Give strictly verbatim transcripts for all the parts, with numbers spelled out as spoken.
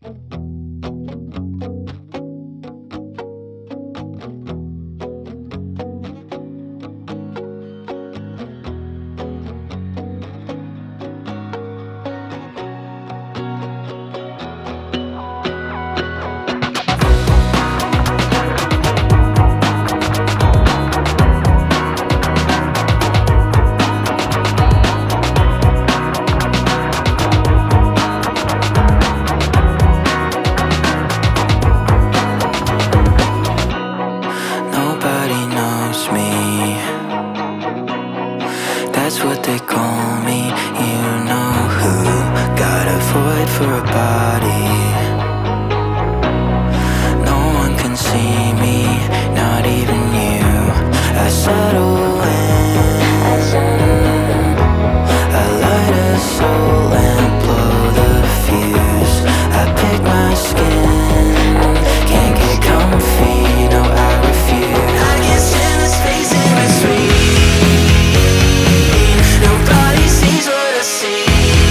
Nobody knows me, that's what they call me. You know who, got a void for a body. No one can see me, not even you. I settle in, I light a soul and blow the fuse. I pick my skin, can't get comfy, no I refuse. I can't stand the space in between. Nobody sees what I see.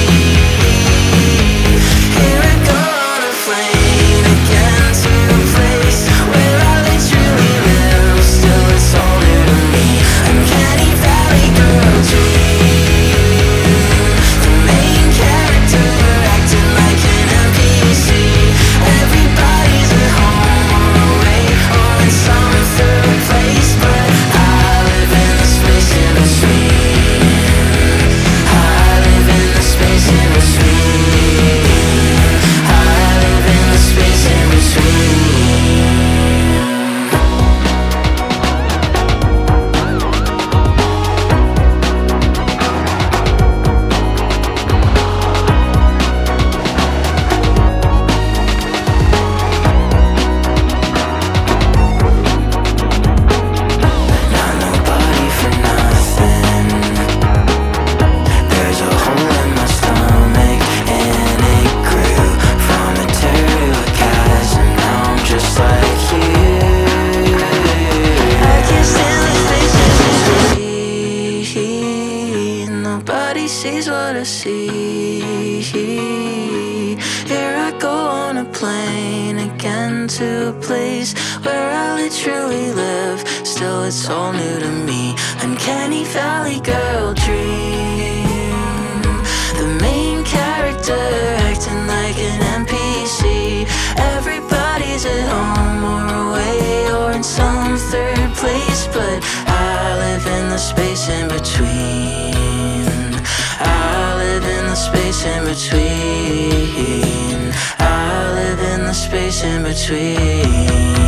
Here I go on a plane again to a place where I literally live. Still it's all new to me. Uncanny valley girl dream. The main character acting like an N P C. Everybody's at home or away or in some third place, but I live in the space in between. I live in the space in between. I live in the space in between. Not nobody for nothing. There's a hole in my stomach and it grew from a tear to a chasm. Now I'm just like you. I can't stand the space in between. Nobody sees what I see. Here I go on a plane again to a place where I literally live. Still it's all new to me. Uncanny valley girl dream. The main character acting like an N P C. Everybody's at home or away or in some third place, but I live in the space in between. I live in the space in between. I live in the space in between.